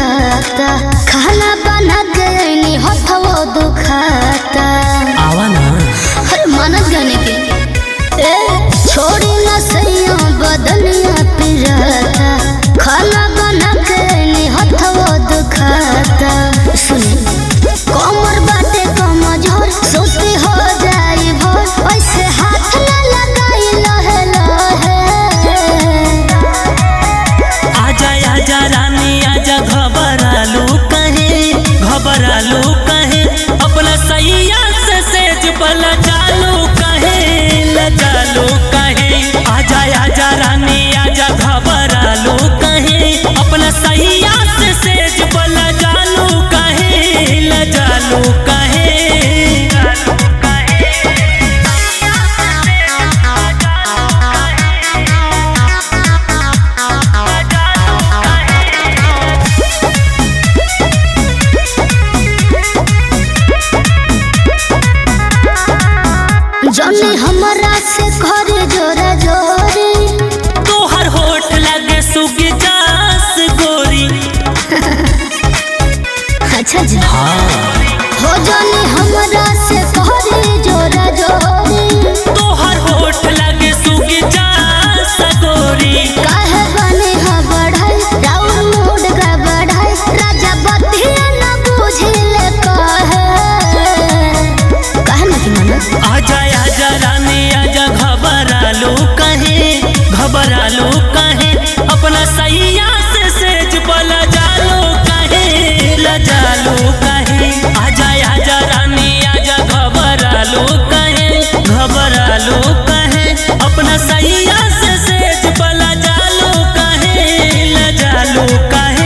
पिराता खाना बना गई हथवो दुखाता आवा ना हर मानस गाने के छोड़ी ना सैया बदनिया पिराता खाना बना गई हथवो दुखाता सुनी कमर बाटे कमजोर सोते हो जाई भोर ऐसे हाथ ना लगाई लहे लहे आजा रानी आजा घबरालू कहे अपना सैया से सेज बला चालू कहे आजा रानी आजा घबरालू कहे अपना सैया से सेज बला चालू कहे जने हमरा से घर जोरा जोरी तोहर होठ लगे सुगी जास गोरी अच्छा जी हाँ हो जने हमरा से घर जोरा जोरी तोहर होठ लगे सुगी जास गोरी काहे बने हा बढ़ाई राउर मूड का बढ़ाई राजा बतिया न बुझिले काहे ना कि मन आजा रानी आजा घबरालू कहे अपना सैया से सेज बला जालू कहे आजा रानी आजा घबरालू कहे अपना सैया से सेज बला जालू कहे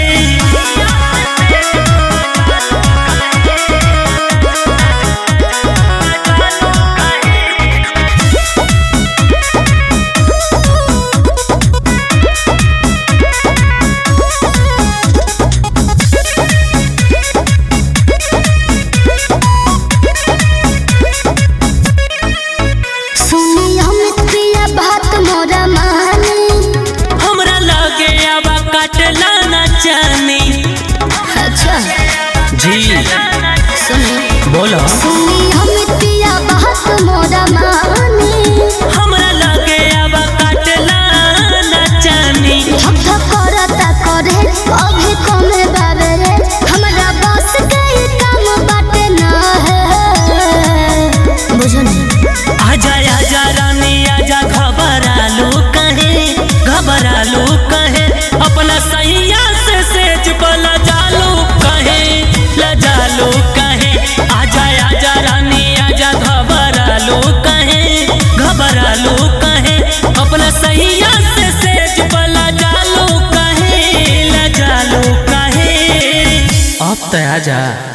अच्छा जी सुनी बोलो सुनी हम पिया बात मोरा मानी हमरा लगे अब काटला ना जानी धक धक करता करे अभी कमे बाबे रे हमरा बस के काम बाटे ना है बुझो नहीं आजा रानी आजा घबरालू कहे अपना सैया से सेज बला जालू कहे आजा रानी आजा घबरालू कहे अपना सैया से सेज बला जालू कहे अब तो आजा।